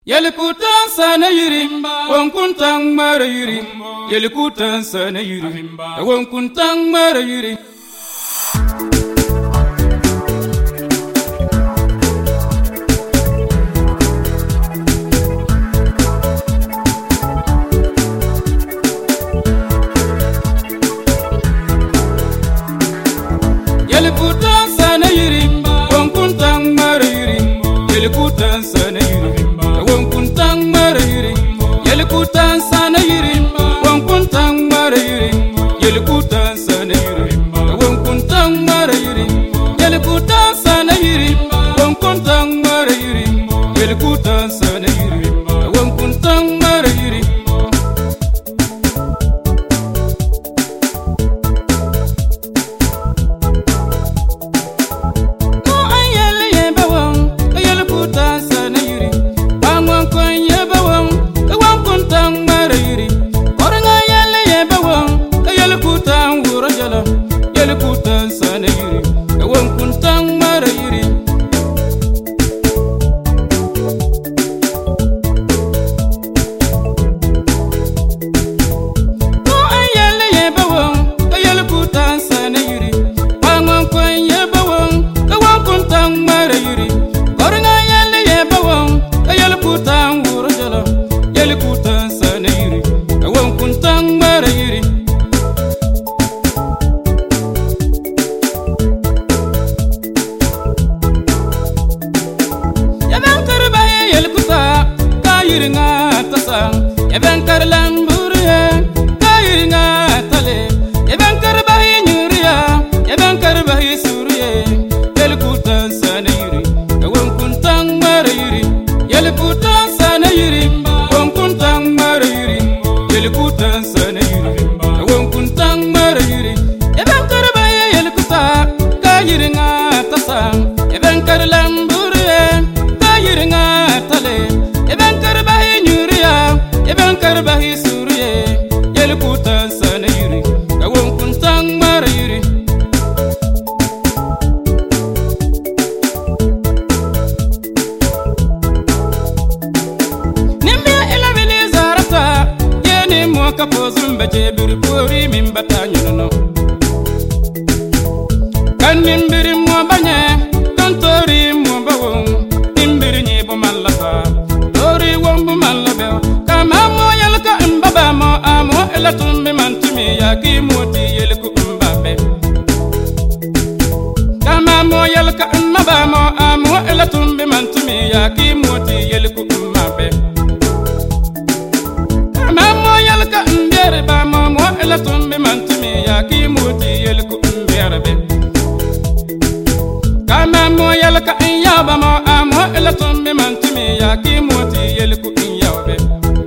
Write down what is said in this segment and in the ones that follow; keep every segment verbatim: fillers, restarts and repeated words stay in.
Yelikutan sana yirimba, wonkuntang mara yiri. Yelikutan sana yiri, wonkuntang mara yiri. Yelikutan sana yirimba, wonkuntang mara yiri. Yelikutan sana yiri. Wonkuntang mara yiri, yelikutan sana yiri. Wonkuntang mara yiri, yelikutan sana yiri. Wonkuntang mara yiri, yelikutan sana yiri. Wonkuntang mara yiri, yelikutan sana yiri. Wonkuntang mara yiri. No ayele yeba won, yelikutan sana yiri. Yelikutan sana yiri, wonkuntang mara yiri. No ayele yeba won, yelikutan sana yiri. Bangon kon yeba won, wonkuntang mara yiri. Koringa yele yeba won, yelikutan wuro jala. Yelikutan sana yiri, wonkuntang mara yiri. Yiringa tasang, eben karlamburiye, kayiringa tale, eben karbahi nyuriya, eben karbahi suriye. Yelikutan sana yiri, wonkuntang mara yiri. Yelikutan sana yiri, wonkuntang mara yiri. Yelikutan sana yiri, wonkuntang mara yiri. Eben karbahi yelikuta, kayiringa tasang, eben karlamburiye, kayiringa tale. Eben karbahi suriye, yelikutan sana yiri, wonkuntang mara yiri. Nimbia ila vili zarata, yeni mwaka pozum bache biri pori mimbata nyuno. Kan nimbiri mwa banye, kantori mwa bawon, nimbiri nyibo malafa, tori wombu malabeo. Mamo yelka mbaba mo amo elatumbe mantumi yaki moti yelku mbabe. Kama mo yelka mbaba mo amo elatumbe mantumi yaki moti yelku mbabe. Kama mo yelka mbere ba mo mo elatumbe mantumi yaki moti yelku mberbe. Kama mo yelka nyaba mo amo elatumbe mantumi yaki moti yelku nyabe.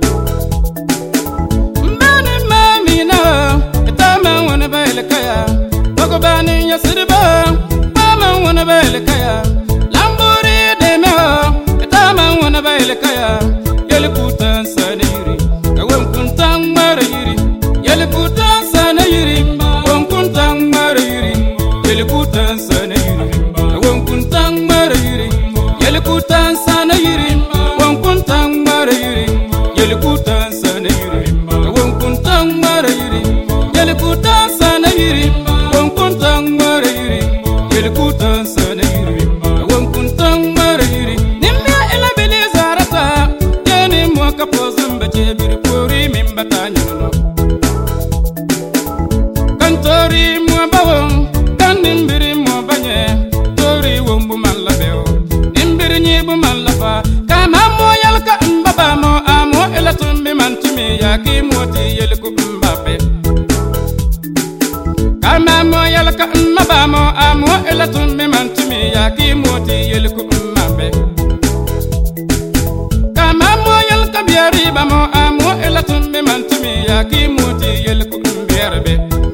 Kaya, Bogobani Yasiriba, Mama wanna bail kaya, Lamburi de Meho, Etama wanna bail kaya, Yelikutan sana yiri, wonkuntang mara yiri, Yelikutan sana yiri, wonkuntang mara yiri, Yelikutan sana yiri, wonkuntang mara yiri, Yelikutan sana yiri, wonkuntang mara yiri, Yelikutan sana yiri, wonkuntang mara yiri, Yelikutan sana yiri, wonkuntang mara yiri. Yelikutan sana yiri, wonkuntang mara yiri. Nimbia ila bili zarata, yeni mwaka pozum bache biri pori mimbata nyuno. Kantori mwa bawon, kan nimbiri mwa banye, tori wombu malabeo. Nimbiri nyibu malafa, kama mo yalka mbaba mo amo elatumbi mantumi yaki moti yeliku mbabe. Kama mo yalka mbaba mo amo elatumbe mantumi yaki moti yelku mbabe. Kama mo yalka biariba mo amo elatumbe mantumi yaki moti yelku mberbe.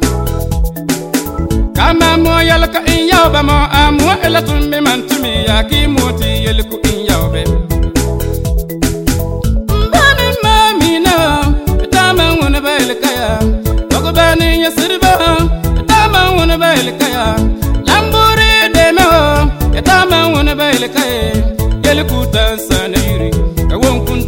Kama mo yalka inyawba mo amo elatumbe mantumi yaki moti yelku inyawbe. Mbani mamina, etama wona baile kaya, Bogobani Yasiriba. Kaya, Lamburi de Meho, Etama wanna bail kaya, Yelikutan sana yiri, wonkuntang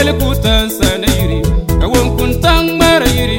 yel kutan sana yiri kawon kuntang mara yiri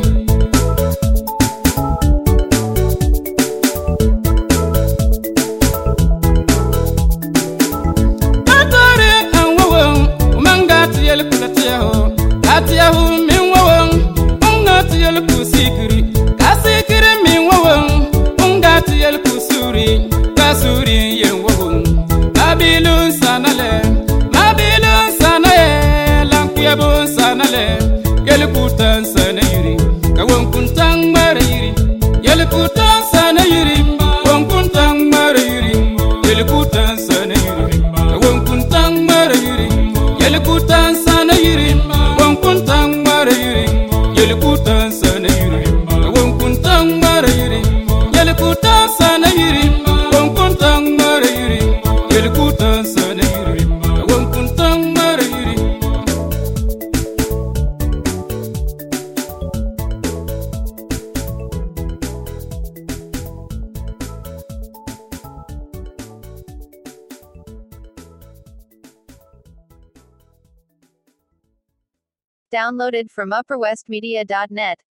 atare an wawon mangati yel kulatiyaho atiyahu min wawon ungati yel kusikiri kasikiri min wawon ungati yel kusuri kasuri yen wawon mabilun sanale mabilun sanaye lankuyabun sanale yel kutan sana yiri kawon kuntang mara yiri yel kutan sana yiri won kuntang mara yiri yel kutan sana yiri kawon kuntang mara yiri yel kutan sana yiri won kuntang mara yiri yel kutan sana yiri kawon kuntang mara yiri yel kutan sana yiri won kuntang mara yiri yel kutan sana yiri kawon kuntang mara yiri Downloaded from upper west media dot net.